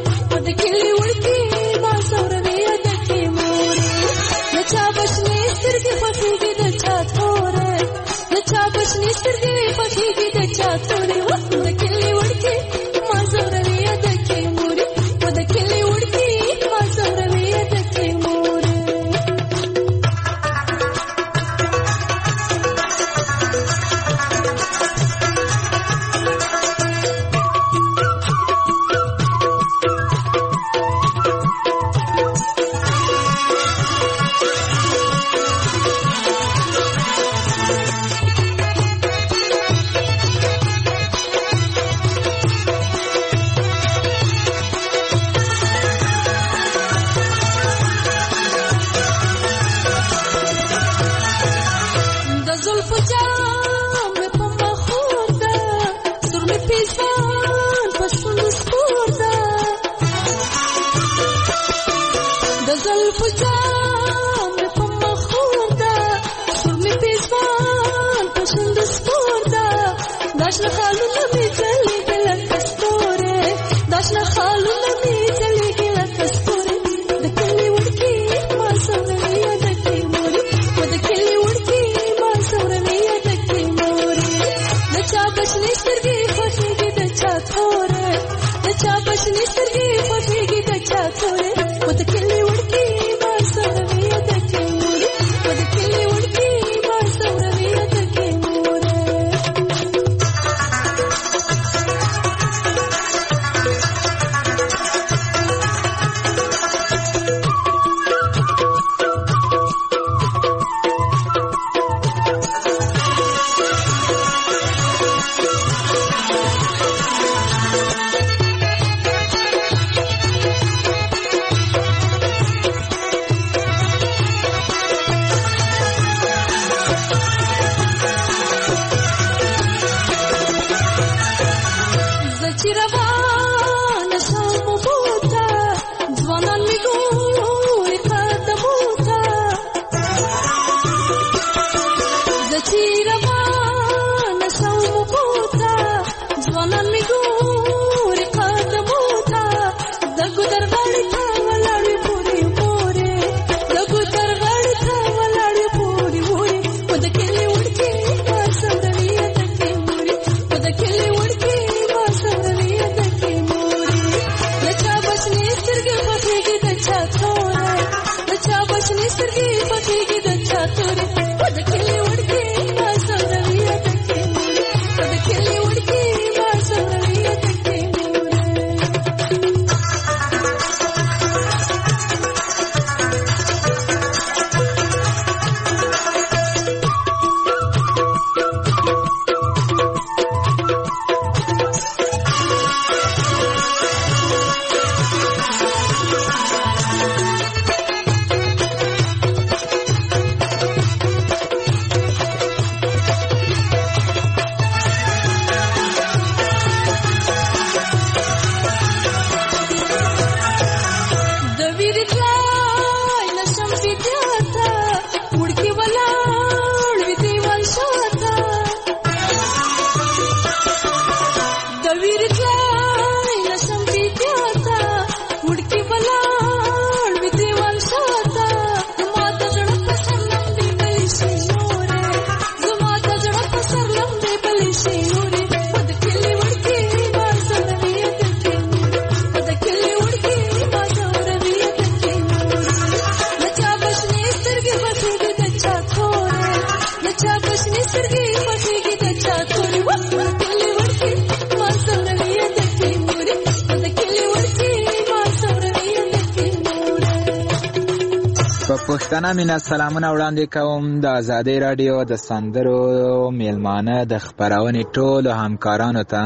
پښتانه مینه سلامونه وړاندې کوم د آزادۍ رادیو د سندرو میلمانه د خپرونې ټولو همکارانو ته.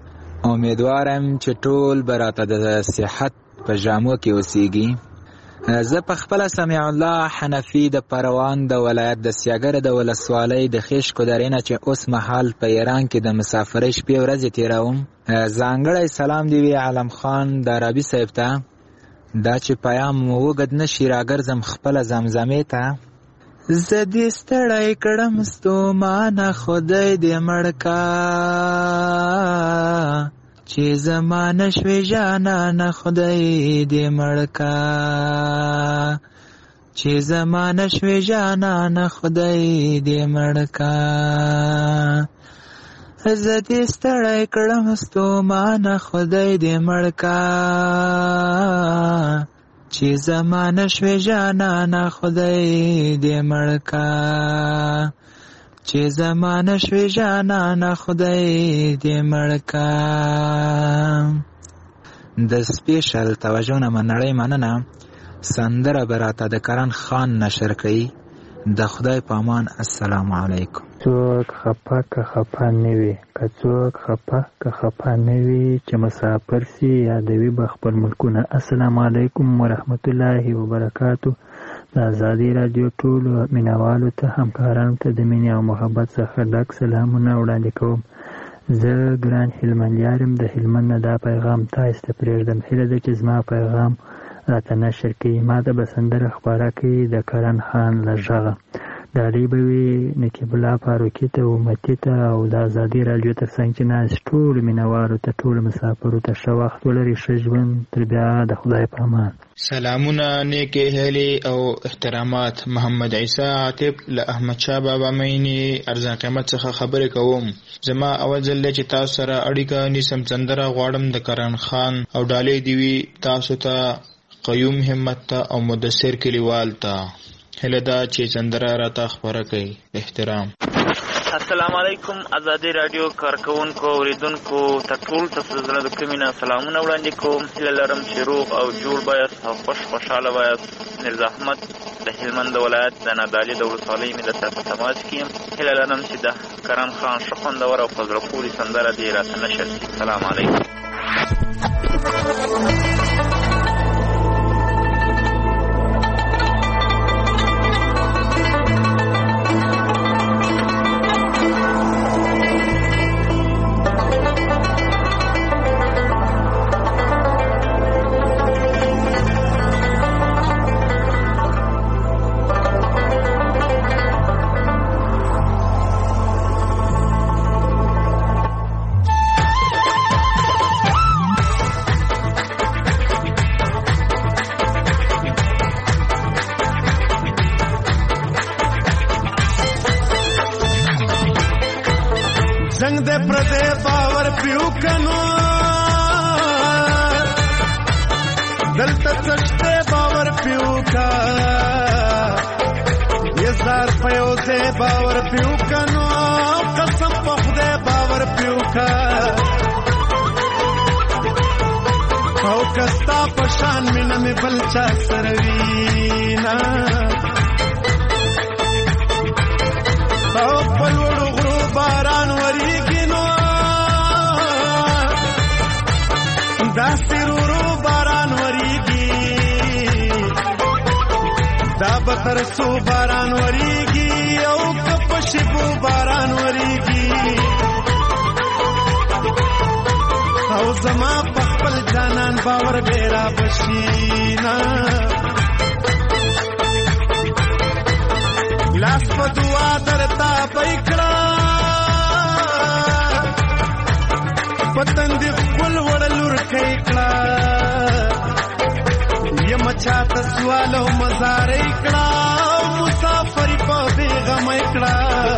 امیدوارم چې ټول به راته د صحت په جامو کې اوسیږي. زه په خپله سمیع الله حنفي د پروان د ولایت د سیاګر د ولسوالۍ د خیشکو درې نه چې اوس مهال په ایران کې د مسافرۍ شپې ورځې تېروم. ځانګړی سلام دی وی علم خان د عربي صاحب ته، دا چې پیام وګد نشي راګرځم خپل زمزمې ته. زه دې ستړی کړم ستومانه خدای دې مړ کا، چې زمانه شوې جانانه خدای دې مړ کا، چې زمانه شوې جانانه خدای دې مړ کا. زه دې ستړی کړم ستومانه خدای دې مړ کا، چې زمانه شوې جانانه خدای دې مړ کا، چې زمانه شوې جانانه خدای دې مړ کا. د سپیشل توجه نه مننړۍ مننه. سندره به راته د کرن خان نشر کوي. د خدای په امان. السلام علیکم. څوک خپه که خپه نه وي، که څوک خپه که خپه نه وي، چې مسافر سي یادوي به خپل ملکونه. السلام علیکم ورحمت الله وبرکاتو. د آزادۍ رادیو ټولو مینوالو ته، همکارانو ته د مینې او محبت څخه ډک سلامونه وړاندې کوم. زه ګران هلمندیار یم. د هلمند نه دا پیغام تاسو ته پرېږدم. هیله ده چې زما پیغام راته نشر کړي. ما ته به سندره خپاره کړي د کرن خان له غږه. ډالۍ به وي نقیب الله فاروقي ته، امتي ته، او د آزادۍ راډیو تر څنګ چې ناست ټولو مینوالو ته، ټولو مسافرو ته ښه وخت ولري، ښه ژوند. تر بیا د خدای په امان. سلامونه، نیکې هیلې او احترامات. محمد عیسی عاطف له احمد شاه بابا مینې ارزان قیمت څخه خبرې کوم. زما اول ځل دی چې تاسو سره اړیکه نیسم. سندره غواړم د کرن خان، او ډالۍ دی وي تاسو ته، قیوم همت ته او مدثر کلیوال ته. هله دا چې سندره راته خبره کوي. احترام. السلام علیکم. آزادۍ رادیو کارکونکو اوریدونکو ته ټول تفضل د کمینه سلامونه وړاندې کوم. هیله لرم چې روغ او جوړ بایاست او خوشحاله بایاست. مرزا احمد د هلمند ولایت د نادعلي د ولسوالۍ مې د سره په تماس کې یم. هیله لرم چې د کرن خان ښه خوندور او په زړه پورې سندره دې راته نشر شي. سلام علیکم. پردې باور پیو کنو دلته تشته باور پیو کا یزار پیوزه باور پیو کنو قسم په خدای باور پیو کا او کستا پشان مینه می بلچا سروینا او پلوړو غرو باران وریږي نو دا سرورو باران وریږي دا بتر سو باران وریږي او کپشبو باران وریږي او زما په خپل جانان باور ډیرا بشینا لاس په دعا درتا پېکړه پتن دې خپل وړلور کېکړه یم چاته سوال او مزار کړه مسافر په بیغم کړه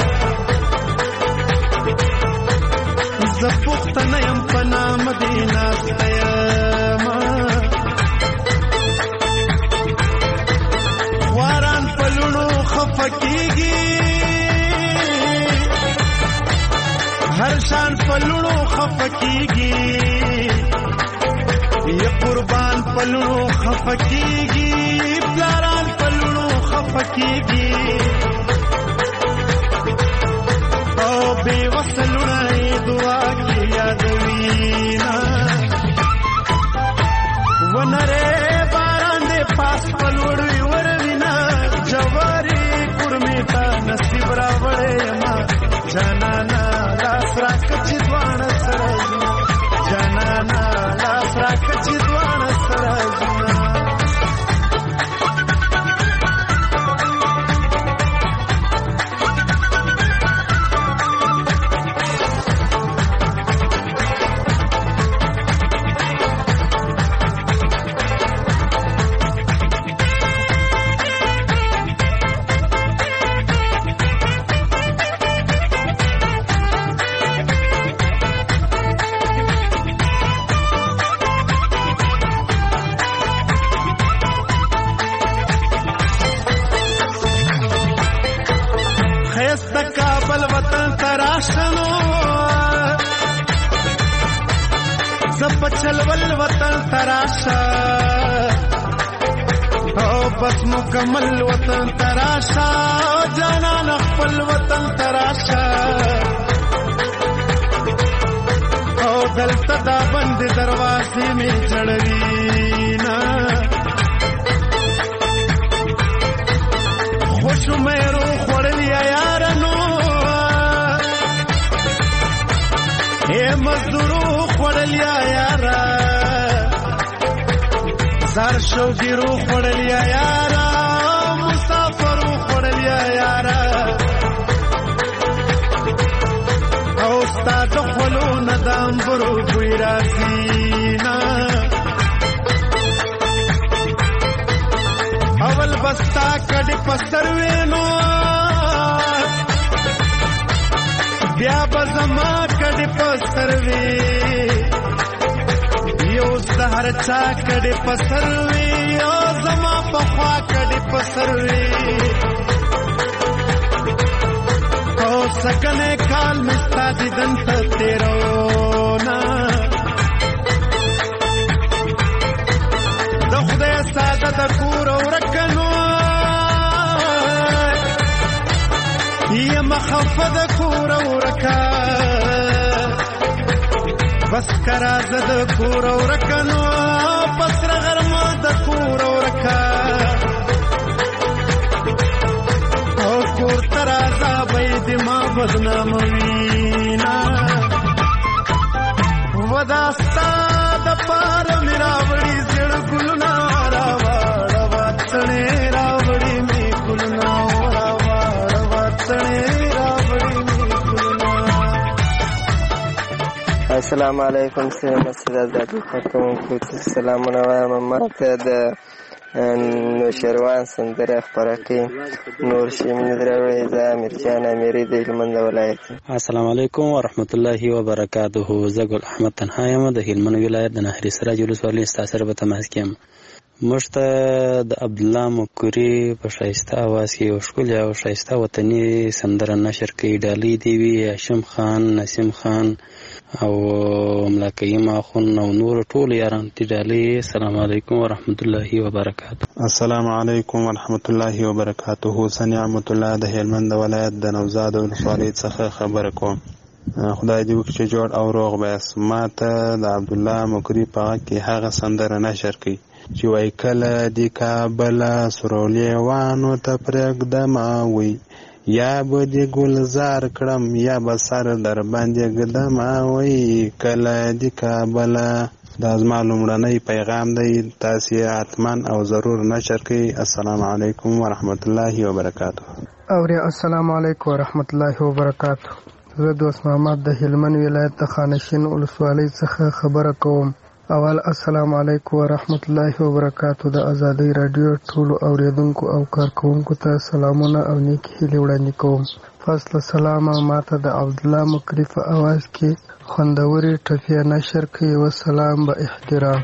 زپختنه يم پنا مدینه ستایما واران پلونو خفقیږي هر شان پلونو خفقیږي یہ قربان پلونو خفقیږي پلاران پلونو خفقیږي او بے وصلونه دعا کی یادوینا ونره باران دے پاس پلوڑوی وروینا جواری کرمیتا نصیب را وڑے ما جانانا لاس را کچی دوان سرازنا جانانا لاس را کچی دوان سرازنا چلول وطن تراشا او بس مکمل وطن تراشا جانان خپل وطن تراشا او دلته دا بند دروازې می جړوینا خوش مې روح وړلی یارانو اے مزدورو خړلیا یارا زار شوقي روح خړلیا یارا مسافر خړلیا یارا او ستاد خلو ندام برو کوی رازینا اول بستا کډ پسر وینو بیا بزما کډ پسر وی یو سحر چا کډ پسر وی او زما پخوا کډ پسر وی او سکنه کال مستا دیدن ته تیرونا د خدای ساده د کور ورکنو یم مخفض کور ورکا بس کرا زد کور ورکنو پسر غرم د کور ورکا او کور ترازا بید ما بدنام وینا وداستا د پار میراوڑی زړ ګلنا راوړ واتړې راوړې می ګلنا السلام علیکم سلام استاد د کوم کو سلامونه وایم ماته د نوشیروان سندره خپره کوي. نور شي مې درې زه امیرجان امیري د هلمند ولایت. السلام علیکم ورحمت الله وبرکاته. زه ګل احمد تنها یم د هلمند ولایت د نهري سراج ولسوالۍ ستاسو سره په تماس کې یم. موږ ته د عبدالله مکوري په ښایسته اواز کې یو ښکلې او ښایسته وطني سندره نشر کوي. ډالۍ دې وي هاشم خان، نسیم خان او ملاقیم اخون او نور ټول یاران تی ډالۍ. السلام علیکم ورحمت الله وبرکاته. السلام علیکم ورحمت الله وبرکاته. زه نعمت الله د هلمند ولایت د نوزاد ولسوالۍ څخه خبره کوم. خدای دې وکړي چې جوړ او روغ بیاست. ما ته د عبدالله مکوري په غږ کې هغه سندره نشر کوي چې وای کله د کابل سرولیوانو ته پرېږدمه وی یا به د ګلزار کړم یا به سر در باندې ږدمه وی کله د کابل. دا زما لومړنی پیغام دی، تاسې حتما او ضرور نشر کړئ. السلام علیکم ورحمت الله وبرکاته. السلام علیکم ورحمت الله وبرکاته. زه دوست محمد د هلمند ولایت د خانشین ولسوالۍ څخه خبره کوم. اول السلام علیکم ورحمت الله وبرکاته. د ازادۍ رادیو ټولو اوریدونکو او کارکوونکو ته سلامونه او نیک هیلې وړاندې کوم. فاصله سلام ماته د عبدالله مکري په اواز کې خوندورې ټپې نشر کوي. وسلام به احترام.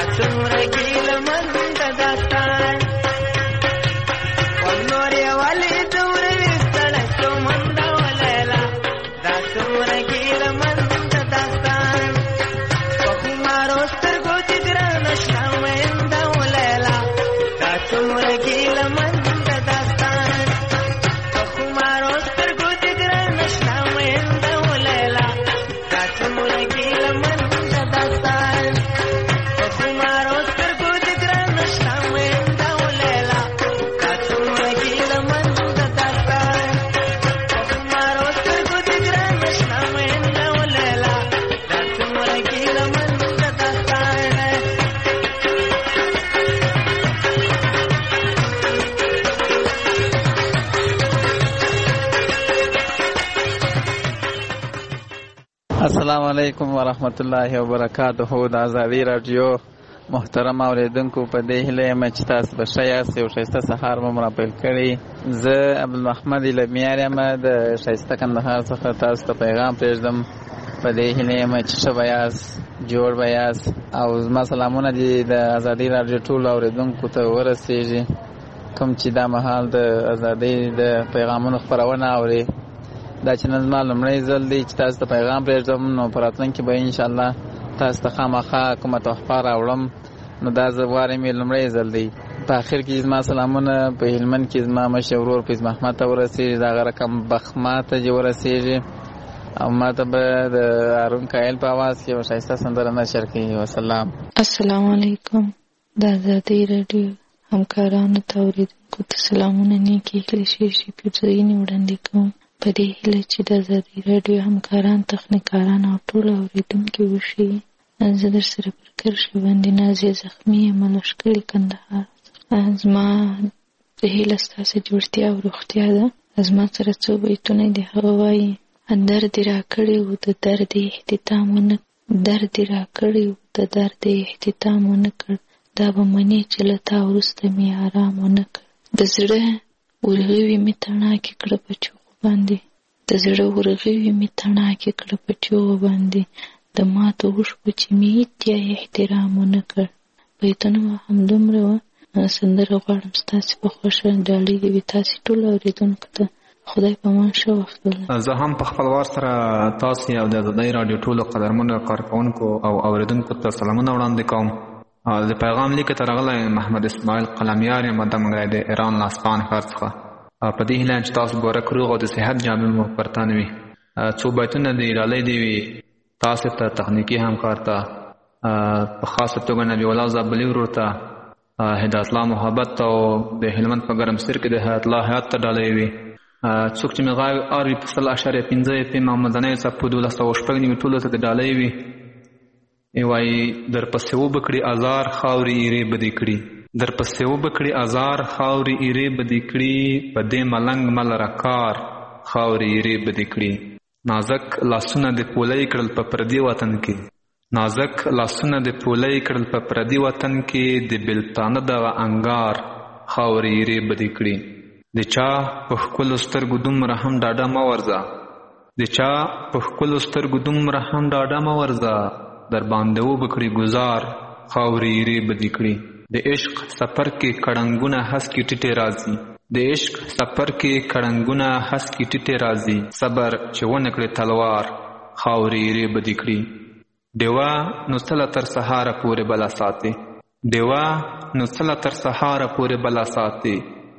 ګیله من د داستان ونور یې والی السلام علیکم ورحمت الله وبرکاته. د ازادي رادیو محترم اوریدونکو، په دې هیله یم چې تاسو به ښه یاست. یو ښایسته سهار مو راپیل کړی. زه عبدالمحمد لمیار یم د ښایسته کندهار څخه تاسو ته پیغام پرېږدم. په دې هیله یم چې ښه به یاست، جوړ به یاست. او زما سلامونه دي د ازادي رادیو ټولو اوریدونکو ته ورسېږي، کوم چې دا مهال د ازادۍ د پیغامونو خپرونه اوري. دا چې نن زما لومړی ځل دی چې تاسو ته پیغام پرېږدم، نو په راتلونکي به انشاءالله تاسو ته خامخا کومه تحفه راوړم. نو دا زه غواړم یې لومړی ځل دی. په آخر کې زما سلامونه په هلمند کې زما مشر ورور فیض محمد ته ورسېږي، د هغه رقم بخما ته چې ورسېږي، او ما ته به د هارون کایل په اواز کې یوه ښایسته سندره نشر کړي. وسلام. السلام علیکم. د ازادۍ راډیو همکارانو ته اورېدونکو ته سلامونه، نیکې هیلې ښې پیرزوینې وړاندې کوم. په دې هیله چې د ازادۍ راډیو همکاران، تخنیکاران او ټول اورېدونکي وښیي. زه در سره پر کرښې باندې نازیه زخمي یم، لښکرې کندهار. زما د هیله ستاسې جوړتیا او روغتیا ده. زما سره څو بیتونه دي. هغه وایي: درد راکړی و د درد احتتام ونه درد راکړی و د درد احتتام ونه کړ، دا به منې چې له تا وروسته مې آرام ونه کړ. د زړه ورغوي مې تڼاکې کړه په چوغو باندې، د زړه ورغوي مې تڼاکې کړه په چوغو باندې، د ماتو اوښکو چې مې هېڅ احترام ونه کړ. بیتونه همدومره وه. سندره غواړم ستاسې په خوښه ډالۍ دې وي تاسې ټولو اورېدونکو ته. خدای په امان ښه وخت ولري. زه هم په خپل وار سره تاسې او د ازادۍ راډیو ټولو قدرمنو کارکوونکو او اورېدونکو ته سلامونه وړاندې کوم. د پیغام لیک ته راغلی محمد اسماعیل قلمیار یم، د مګړی د ایران لاسپان ښار څخه. په دې هیله چې تاسو بورک روغ او د صحت جامې مو پر تن وي. څو بیتونه د ډالۍ دې وي تاسې ته، تخنیکي همکار ته، په خاصه توګه نبي الله زابلي ورور ته، هدایت الله محبت ته، او د هلمند په ګرمسیر کې د حیات الله حیات ته ډالۍ وي. څوک چې مې غږ اوري په 0.5 FM او مدنۍ څپو 12.9 ټولو ته د ډالۍ وي. وایي: درپسې وبکړي ازار خاورې ایرې بدې کړي، درپسې وبکړي ازار خاورې ایرې بدې کړي، په دې ملنګ ملره کار خاورې ایرې بدې کړي. نازک لاسونه د پولۍ کړل په پردي وطن کې، نازک لاسونه د پولۍ کړل په پردي وطن کې، د بېلتانه دغه انګار خاورې ایرې بدې کړي. د چا په ښکلو سترګو دومره هم ډاډه مه ورځه، د چا په ښکلو سترګو دومره هم ډاډه مه ورځه، در باندې وبکړي ګزار خاورې ایرې بدې کړي. د عشق سفر کې کړنګونه هسکې ټیټې راځي، د عشق سفر کې کړنګونه هسکې ټیټې راځي، صبر چې ونه کړې تلوار خاورې ایرې بدې کړي. ډیوه نو څله تر سهاره پورې بلا ساتي، ډیوه نو څله تر سهاره پورې بلا ساتي،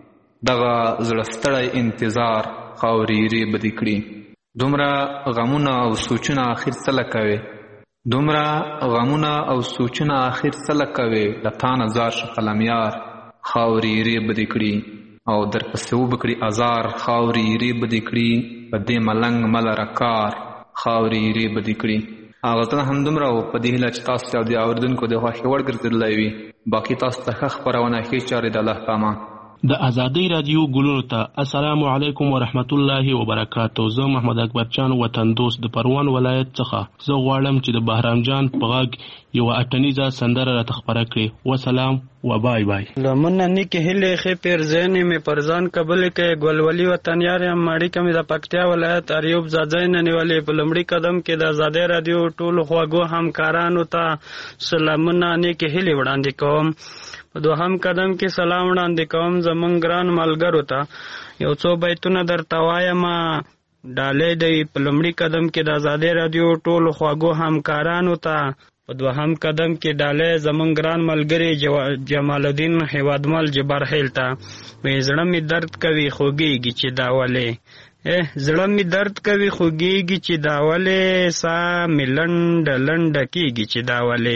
دغه زړه ستړی انتظار خاورې ایرې بدې کړي. دومره غمونه او سوچونه آخر څه لکوي، دومره غمونه او سوچونه آخر څه لکوي، له تا نه زار شه قلمیار خاورې ایرې بدې کړي. او درپسې وبکړي ازار خاورې ایرې بدې کړي، په دې ملنګ ملره کار خاورې ایرې بدې کړي. غزل همدومره و. په دې هیله چې تاسو او د اورېدونکو د خوښې وړ ګرځېدلی وي. باقي تاسو ته ښه خپرونه، ښې چارې د الله په امان. د ازادۍ رادیو ګلونو ته السلام علیکم ورحمت الله وبرکاتو. زه محمد اکبر جان وطن دوست د پروان ولایت څخه. زه غواړم چې د بهرام جان په غږ یوه اټنیزه سندره راته خپره کړي. وسلام و بای بای. لمنه نیکې هیلې ښې پیرزینې مې پر ځان قبولې کړې، ګلولي وطنیار یم، اړیکه مې د پکتیا ولایت اریوب ځاځی نه نیولې. په لومړي قدم کې د ازادۍ رادیو ټولو خواږو همکارانو ته سلامونه نیکې هیلې وړاندې کوم. په دوهم قدم کې سلام وړاندې کوم زمونږ ګران ملګرو ته. یو څو بیتونه درته وایم ډالۍ دی. په لومړي قدم کې د ازادۍ رادیو ټولو خواږو همکارانو ته، په دوهم قدم کې ډالۍ زمونږ ګران ملګري جمال الدین هیوادمل جبرهیل ته. زړه مې درد کوي خوږېږي چې دا ولې، زړه مې درد کوي خوږېږي چې دا ولې، ساه مې لنډه لنډه کېږي چې دا ولې،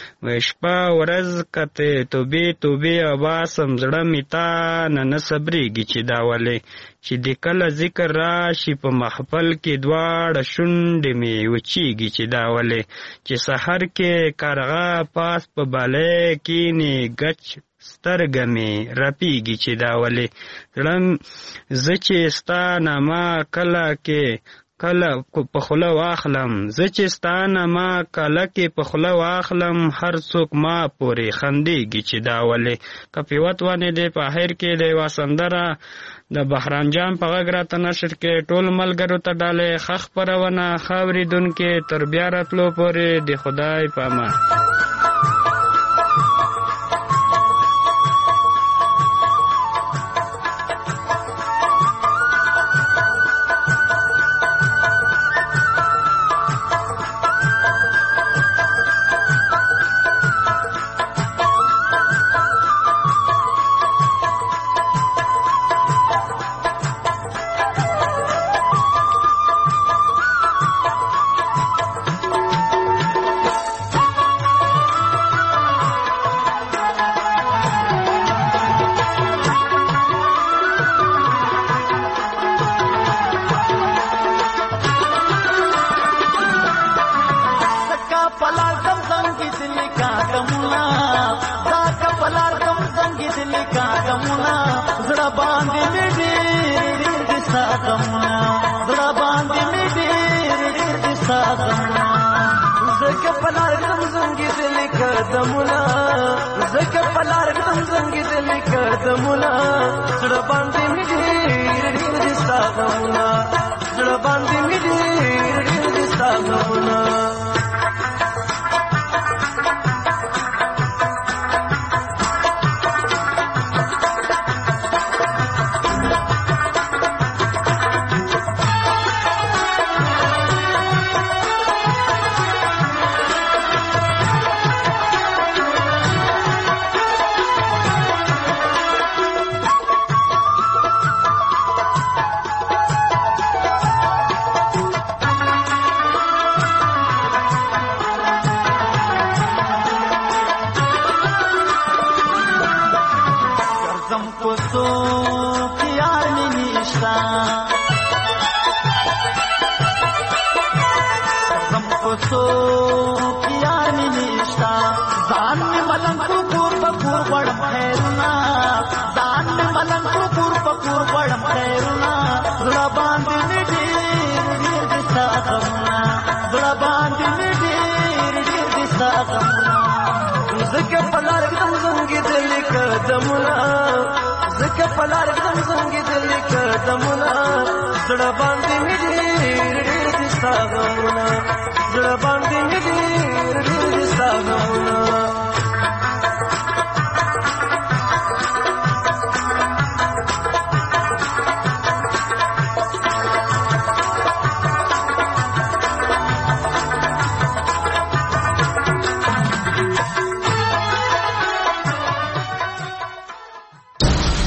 شپه ورځ کته توبې توبې وباسم، زړه مې تا نه صبرېږي چې دا ولې، چې د کله ذکر راشي په محفل کې دواړه شونډې مې وچېږي چې دا ولې، چې سحر کې کارغه پاس په بالۍ کښېني ګچ سترګه مې رپېږي چې دا ولې، زه چې ستا نامه کله کې کله په خوله واخلم زه چې ستانه ما کله کې په خوله واخلم هر څوک ما پورې خندېږي چې دا ولې کفیوت ونې دی په اخر کې دی یوه سندره د بهرام جان په غږ راته نشر کې ټول ملګرو ته ډالۍ ښه خپرونه ښه اورېدونکي تر بیا راتلو پورې د خدای په امان. زړه باندې مې ډېر ډېر ستا غمونه